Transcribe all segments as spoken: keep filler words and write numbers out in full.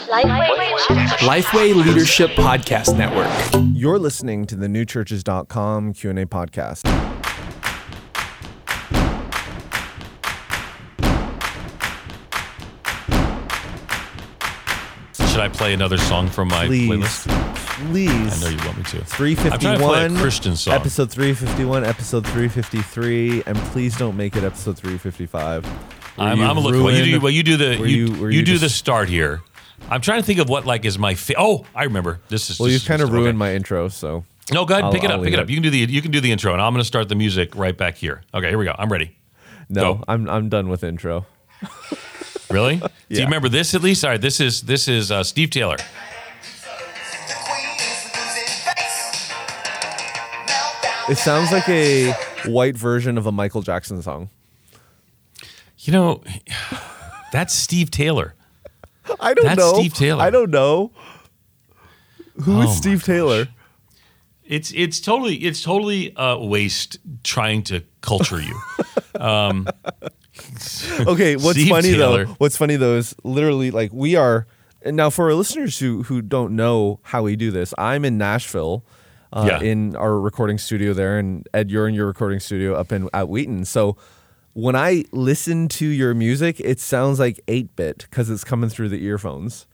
Lifeway Leadership Podcast Network. You're listening to the new churches dot com Q and A podcast. Should I play another song from my Please. playlist? Please. I know you want me to. three I'm trying to play a fifty-one, Christian song. episode three fifty-one, episode three fifty-three, and please don't make it episode three fifty-five. I'm, I'm looking. Well, you do. Well, you do the. Were You, you- were you you do just- the start here. I'm trying to think of what like is my. Fa- oh, I remember. This is. Well, this you've is kind of just- ruined okay. my intro, so. No, go ahead. I'll- Pick it I'll up. Pick leave it up. it. You can do the. You can do the intro, and I'm going to start the music right back here. Okay, here we go. I'm ready. No, Go. I'm I'm done with intro. Really? Do Yeah. you remember this at least? All right. This is this is uh, Steve Taylor. It sounds like a white version of a Michael Jackson song. You know, that's Steve Taylor. I don't That's know. Steve Taylor. I don't know. Who is Oh, my Steve Taylor? It's it's totally it's totally a waste trying to culture you. Um, Okay, what's Steve funny Taylor. though? What's funny though is literally like we are. And now, for our listeners who who don't know how we do this, I'm in Nashville, uh, Yeah. in our recording studio there, and Ed, you're in your recording studio up in at Wheaton. So when I listen to your music, it sounds like eight bit because it's coming through the earphones.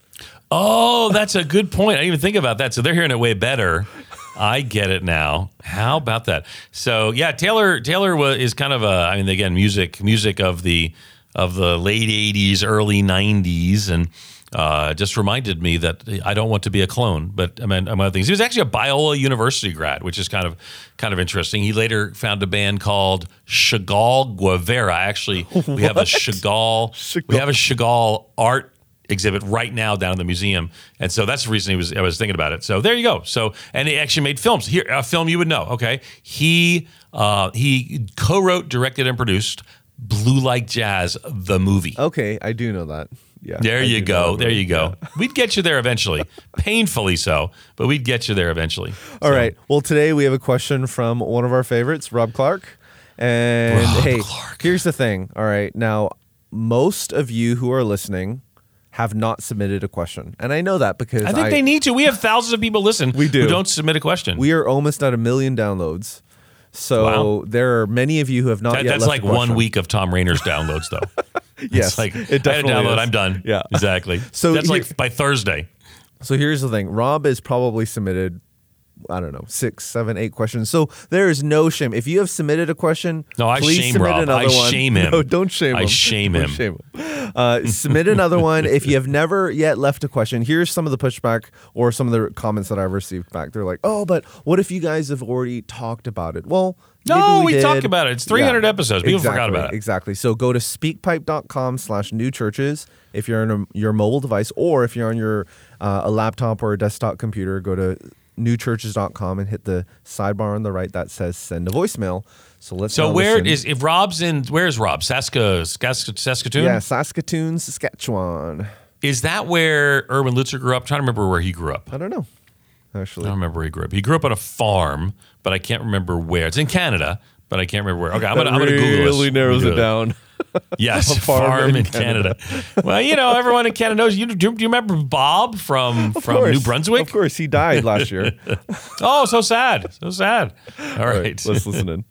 Oh, that's a good point. I didn't even think about that. So they're hearing it way better. I get it now. How about that? So yeah, Taylor Taylor was, is kind of a. I mean, again, music music of the of the late eighties, early nineties, and uh, just reminded me that I don't want to be a clone. But I mean, among other things, he was actually a Biola University grad, which is kind of kind of interesting. He later found a band called Chagall Guevara. Actually, we have a Chagall, Chagall. we have a Chagall art exhibit right now down in the museum, and so that's the reason he was. I was thinking about it. So there you go. So and he actually made films. Here, a film you would know. Okay, he uh, he co-wrote, directed, and produced Blue Like Jazz, the movie. Okay, I do know that. Yeah. There I you do know go. that There movie. you go. Yeah. We'd get you there eventually, painfully so, but we'd get you there eventually. All So, right. Well, today we have a question from one of our favorites, Rob Clark. And Rob hey, Clark. here's the thing. All right. Now, most of you who are listening have not submitted a question. And I know that because I think they need to. We have thousands of people listen. We do. who don't submit a question. we are almost at a million downloads. So Wow. there are many of you who have not That- yet that's left like a question. one week of Tom Rainer's downloads, though. Yes, It's like it I had a definitely download. is. I'm done. Yeah. exactly. So that's here- like by Thursday. So here's the thing. Rob has probably submitted, I don't know, six, seven, eight questions. So there is no shame. If you have submitted a question, No, I please shame submit Rob. another I one. shame him. No, don't shame I him. shame Don't him. shame him. Uh, submit another one. If you have never yet left a question, here's some of the pushback or some of the comments that I've received back. They're like, oh, but what if you guys have already talked about it? Well, No, maybe we did. talked about it. It's three hundred episodes. People exactly, forgot about it. Exactly. So go to speakpipe.com slash new churches if you're on a, your mobile device, or if you're on your uh, a laptop or a desktop computer, go to new churches dot com and hit the sidebar on the right that says send a voicemail. So let's So now where listen. is if Rob's in? Where's Rob? Saska, Sask- Saskatoon. Yeah, Saskatoon, Saskatchewan. Is that where Erwin Lutzer grew up? I'm trying to remember where he grew up. I don't know, I actually. don't remember where he grew up. He grew up on a farm, but I can't remember where. It's in Canada, but I can't remember where. Okay, I'm That gonna, I'm gonna Google this. really narrows Google it down. Yes, A farm farm, in in Canada. Canada. Well, you know, everyone in Canada knows. You do, do you remember Bob from Of from course, New Brunswick? Of course, he died last year. Oh, so sad, so sad. All All right, right, let's listen in.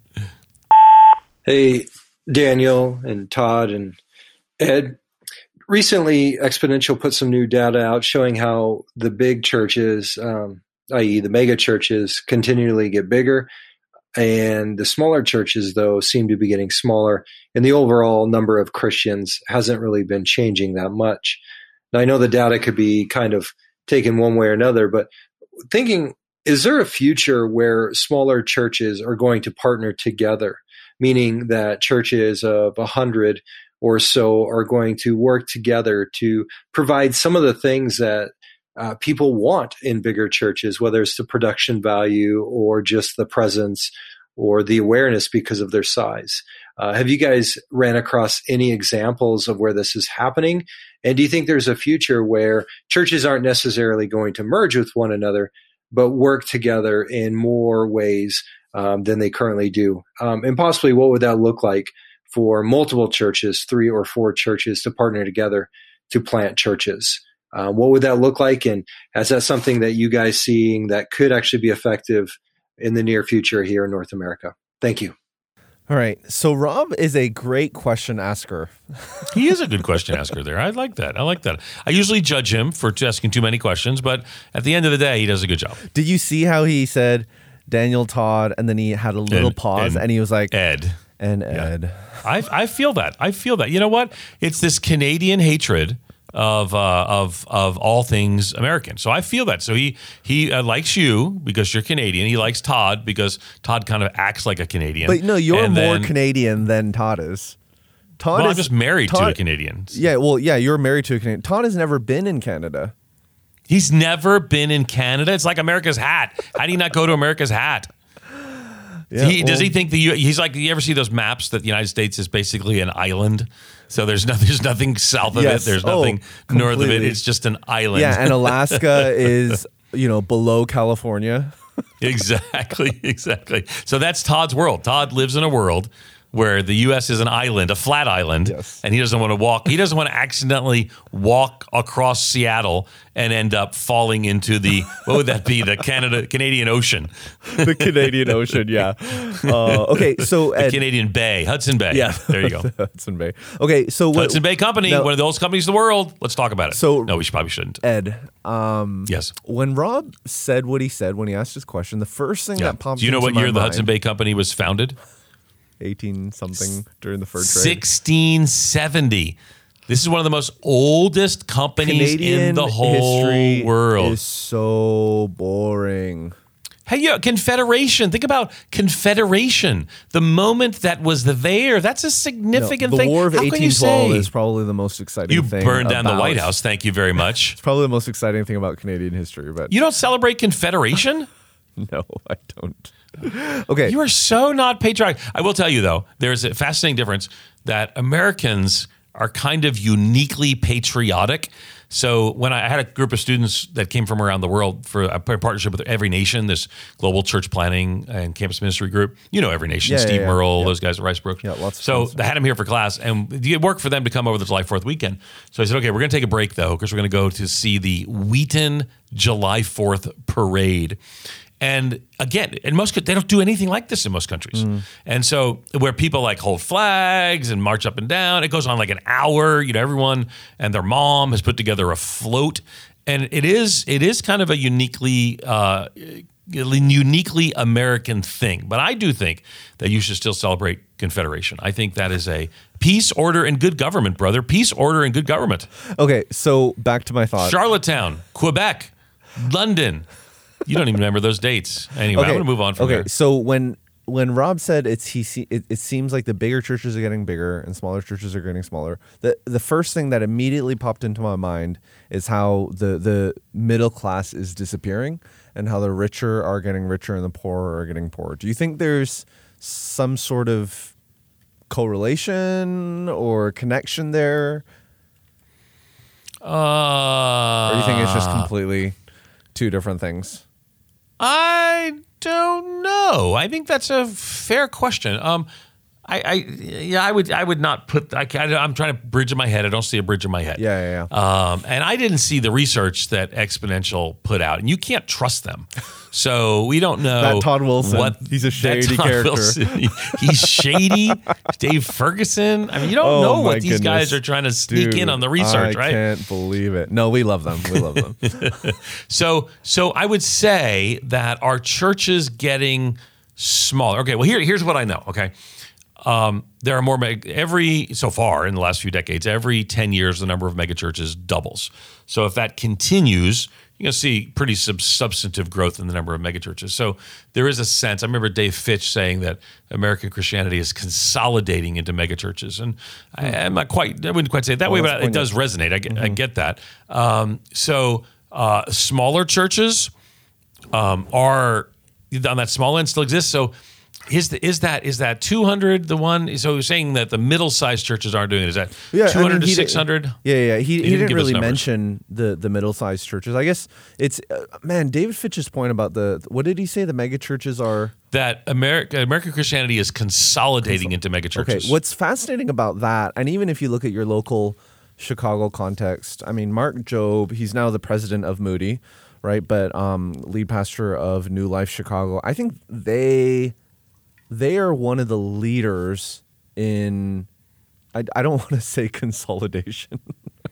Hey, Daniel and Todd and Ed. Recently, Exponential put some new data out showing how the big churches, um, that is the mega churches, continually get bigger. And the smaller churches, though, seem to be getting smaller. And the overall number of Christians hasn't really been changing that much. Now, I know the data could be kind of taken one way or another, but thinking, is there a future where smaller churches are going to partner together? Meaning that churches of a hundred or so are going to work together to provide some of the things that uh, people want in bigger churches, whether it's the production value or just the presence or the awareness because of their size. Uh, have you guys ran across any examples of where this is happening? And do you think there's a future where churches aren't necessarily going to merge with one another, but work together in more ways um, than they currently do? Um, and possibly what would that look like for multiple churches, three or four churches to partner together to plant churches? Uh, what would that look like? And is that something that you guys seeing that could actually be effective in the near future here in North America? Thank you. All right. So Rob is a great question asker. He is a good question asker there. I like that. I like that. I usually judge him for asking too many questions, but at the end of the day, he does a good job. Did you see how he said Daniel, Todd, and then he had a little And- pause and and he was like, Ed. and Ed. I, I feel that. I feel that. You know what? It's this Canadian hatred of uh, of of all things American. So I feel that. So he he uh, likes you because you're Canadian. He likes Todd because Todd kind of acts like a Canadian. But no, you're And more then- Canadian than Todd is. Todd Well, is I'm just married to Todd- a Canadian. Yeah, well, yeah, you're married to a Canadian. Todd has never been in Canada. He's never been in Canada. It's like America's hat. How do you not go to America's hat? Yeah, he, does well- he think the U- he's like? You ever see those maps that the United States is basically an island? So there's no, there's nothing south of Yes. it. There's Oh, nothing north of it. completely. It's just an island. Yeah, and Alaska is, you know, below California. Exactly, exactly. So that's Todd's world. Todd lives in a world where the U S is an island, a flat island, Yes. and he doesn't want to walk. He doesn't want to accidentally walk across Seattle and end up falling into the what would that be? The Canada Canadian Ocean, The Canadian Ocean, yeah. Uh, okay, so the Ed, Canadian Bay, Hudson Bay. yeah, there you go. Hudson Bay. Okay, so what, Hudson Bay Company, now- one of the oldest companies in the world. Let's talk about it. So- no, we should, probably shouldn't. Ed, um, Yes. when Rob said what he said when he asked his question, the first thing Yeah. that popped Do you know into what my year the mind, Hudson Bay Company was founded? eighteen something during the fur trade. sixteen seventy. This is one of the most oldest companies Canadian in the whole history world. is so boring. Hey, yeah, Confederation. Think about Confederation. The moment that was there, that's a No, significant the thing. War of How can you eighteen twelve say? is probably the most exciting You thing. burned down the about- White House. Thank you very much. It's probably the most exciting thing about Canadian history, but You don't celebrate Confederation? no, I don't. Okay. You are so not patriotic. I will tell you, though, there's a fascinating difference that Americans are kind of uniquely patriotic. So when I had a group of students that came from around the world for a partnership with Every Nation, this global church planning and campus ministry group, you know Every Nation, Yeah, yeah, Steve yeah. Merle, Yeah. those guys at Ricebrook. Yeah, lots of So friends. I had them here for class, and it worked for them to come over the July fourth weekend. So I said, okay, we're going to take a break, though, because we're going to go to see the Wheaton July fourth parade. And again, in most they don't do anything like this in most countries. Mm. And so where people like hold flags and march up and down, it goes on like an hour. You know, everyone and their mom has put together a float, and it is it is kind of a uniquely uh, uniquely American thing. But I do think that you should still celebrate Confederation. I think that is a peace, order, and good government, brother. Peace, order, and good government. Okay, so back to my thought. Charlottetown, Quebec, London. You don't even remember those dates. Anyway, I'm going to move on from okay, there. so when when Rob said it's he, se- it, it seems like the bigger churches are getting bigger and smaller churches are getting smaller. The the first thing that immediately popped into my mind is how the the middle class is disappearing and how the richer are getting richer and the poorer are getting poorer. Do you think there's some sort of correlation or connection there, Uh, or do you think it's just completely two different things? I don't know. I think that's a fair question. Um, I, I yeah, I would I would not put. I, I'm trying to bridge in my head. I don't see a bridge in my head. Yeah, yeah, yeah. Um, and I didn't see the research that Exponential put out, and you can't trust them. So we don't know. That Todd Wilson, What, he's a that shady Todd character. Wilson, he- he's shady. Dave Ferguson. I mean, you don't Oh, know my what these goodness. guys are trying to sneak in Dude, on the research, I right? can't believe it. No, we love them. We love them. So, so I would say that our churches getting smaller. Okay, well here, here's what I know. Okay, um, there are more meg- every so far in the last few decades. Every ten years, the number of megachurches doubles. So if that continues, you're going to see pretty sub- substantive growth in the number of megachurches. So there is a sense. I remember Dave Fitch saying that American Christianity is consolidating into megachurches, and I, I'm not quite. I wouldn't quite say it that way, that's but it does resonate. I get, I get that. Um, so uh, smaller churches um, are on that small end still exists. So is the, is that is that two hundred the one? So you're saying that the middle sized churches aren't doing it. Is that Yeah, I two hundred mean, to he did- six hundred? Yeah, yeah. He, he, didn't didn't give us really numbers. mention the the middle sized churches. I guess it's uh, man. David Fitch's point about the what did he say? The mega churches are That America, American Christianity is consolidating into megachurches. okay. What's fascinating about that, and even if you look at your local Chicago context, I mean, Mark Jobe, he's now the president of Moody, right? But um, lead pastor of New Life Chicago. I think they they are one of the leaders in, I, I don't want to say consolidation.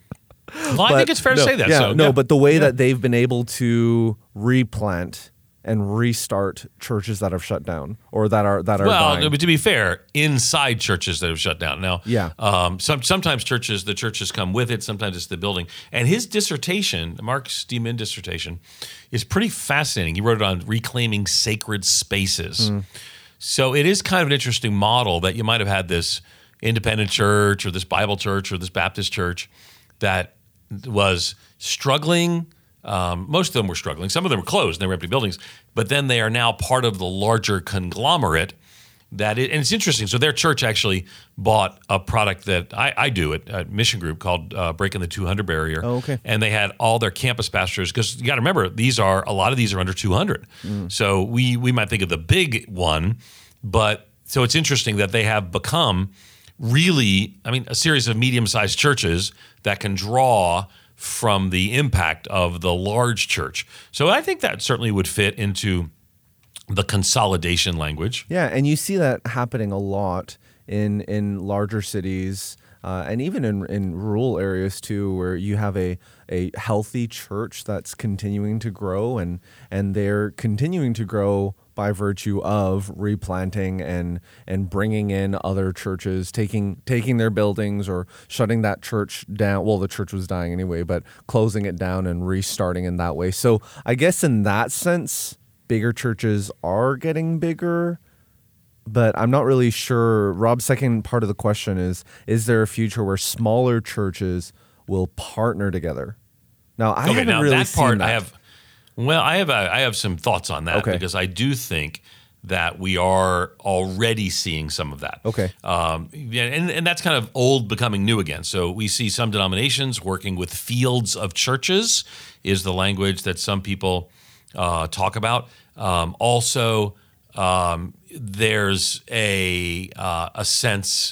Well, I think it's fair no, to say that. Yeah, so, no, yeah. but the way Yeah. that they've been able to replant and restart churches that have shut down or that are that are Well, dying. but to be fair, inside churches that have shut down. Now, Yeah. um, some, sometimes churches, the churches come with it. Sometimes it's the building. And his dissertation, Mark's D Min dissertation, is pretty fascinating. He wrote it on reclaiming sacred spaces. Mm. So it is kind of an interesting model that you might have had this independent church or this Bible church or this Baptist church that was struggling. Um, most of them were struggling. Some of them were closed and they were empty buildings. But then they are now part of the larger conglomerate that it, and it's interesting. So their church actually bought a product that I, I do at, at Mission Group called uh, Breaking the two hundred Barrier. Oh, okay. And they had all their campus pastors, because you got to remember, these are, a lot of these are under two hundred. Mm. So we, we might think of the big one, but so it's interesting that they have become really, I mean, a series of medium-sized churches that can draw from the impact of the large church. So I think that certainly would fit into the consolidation language. Yeah, and you see that happening a lot in in larger cities uh, and even in, in rural areas too, where you have a, a healthy church that's continuing to grow and and they're continuing to grow by virtue of replanting and and bringing in other churches, taking taking their buildings or shutting that church down. Well, the church was dying anyway, but closing it down and restarting in that way. So I guess in that sense, bigger churches are getting bigger, but I'm not really sure. Rob's second part of the question is, is there a future where smaller churches will partner together? Now, I Okay, haven't now really that seen part that. I have. Well, I have a, I have some thoughts on that Okay. because I do think that we are already seeing some of that. Okay. Um, yeah, and, and that's kind of old becoming new again. So we see some denominations working with fields of churches is the language that some people uh, talk about. Um, also, um, there's a uh, a sense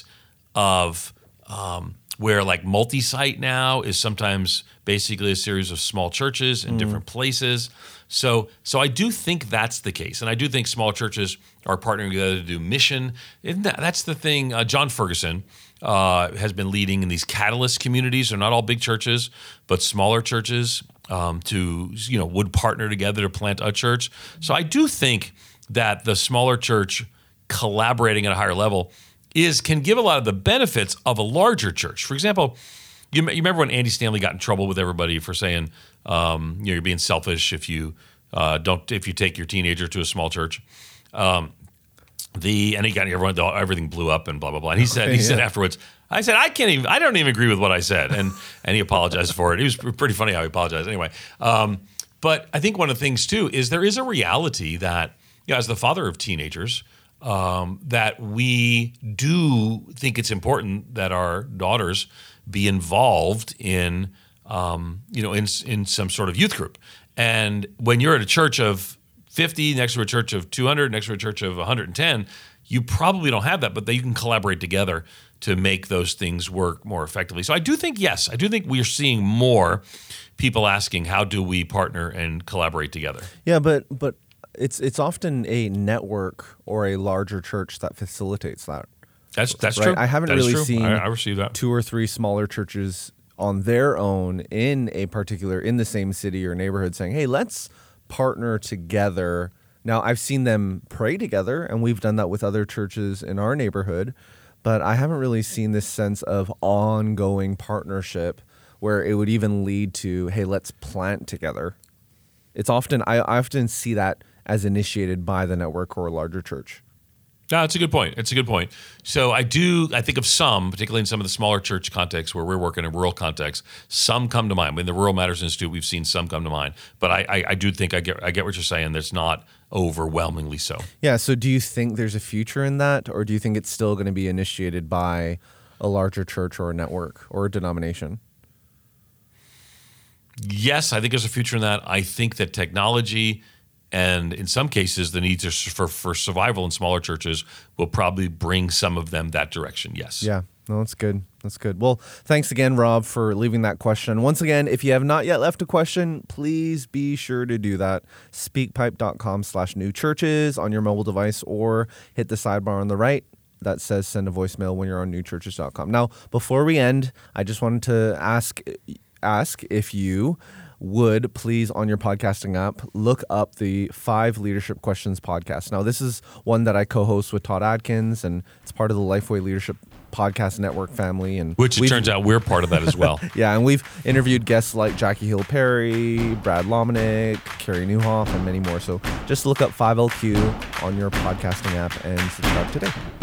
of um, where like multi-site now is sometimes basically a series of small churches in different places. So so I do think that's the case. And I do think small churches are partnering together to do mission. Isn't that, that's the thing. Uh, John Ferguson uh, has been leading in these catalyst communities. They're not all big churches, but smaller churches um, to, you know, would partner together to plant a church. So I do think that the smaller church collaborating at a higher level is can give a lot of the benefits of a larger church. For example, you, you remember when Andy Stanley got in trouble with everybody for saying, um, you know, you're being selfish if you uh, don't if you take your teenager to a small church. Um, the and he got everyone everything blew up and blah blah blah. And he said he yeah. said afterwards, I said I can't even I don't even agree with what I said, and and he apologized for it. It was pretty funny how he apologized anyway. Um, but I think one of the things too is there is a reality that, you know, as the father of teenagers, um, that we do think it's important that our daughters be involved in, um, you know, in in some sort of youth group. And when you're at a church of fifty, next to a church of two hundred, next to a church of one hundred ten, you probably don't have that, but you can collaborate together to make those things work more effectively. So I do think, yes, I do think we're seeing more people asking, how do we partner and collaborate together? Yeah, but but it's it's often a network or a larger church that facilitates that. That's that's Right. true. I haven't That is really true. seen I, I receive that. two or three smaller churches on their own in a particular in the same city or neighborhood saying, "Hey, let's partner together." Now, I've seen them pray together, and we've done that with other churches in our neighborhood, but I haven't really seen this sense of ongoing partnership where it would even lead to, "Hey, let's plant together." It's often I, I often see that as initiated by the network or a larger church. No, it's a good point. It's a good point. So I do, I think of some, particularly in some of the smaller church contexts where we're working in rural contexts, some come to mind. In the Rural Matters Institute, we've seen some come to mind. But I, I, I do think I get I get what you're saying. That's not overwhelmingly so. Yeah, so do you think there's a future in that, or do you think it's still going to be initiated by a larger church or a network or a denomination? Yes, I think there's a future in that. I think that technology and in some cases the needs for, for survival in smaller churches will probably bring some of them that direction, yes. Yeah, No, that's good. That's good. Well, thanks again, Rob, for leaving that question. Once again, if you have not yet left a question, please be sure to do that. Speakpipe.com slash new churches on your mobile device, or hit the sidebar on the right that says send a voicemail when you're on new churches dot com. Now, before we end, I just wanted to ask ask if you would please, on your podcasting app, look up the Five Leadership Questions podcast. Now, this is one that I co-host with Todd Adkins, and it's part of the Lifeway Leadership Podcast Network family. And Which it turns out we're part of that as well. Yeah, and we've interviewed guests like Jackie Hill Perry, Brad Lomenick, Carrie Newhoff, and many more. So just look up five L Q on your podcasting app and subscribe today.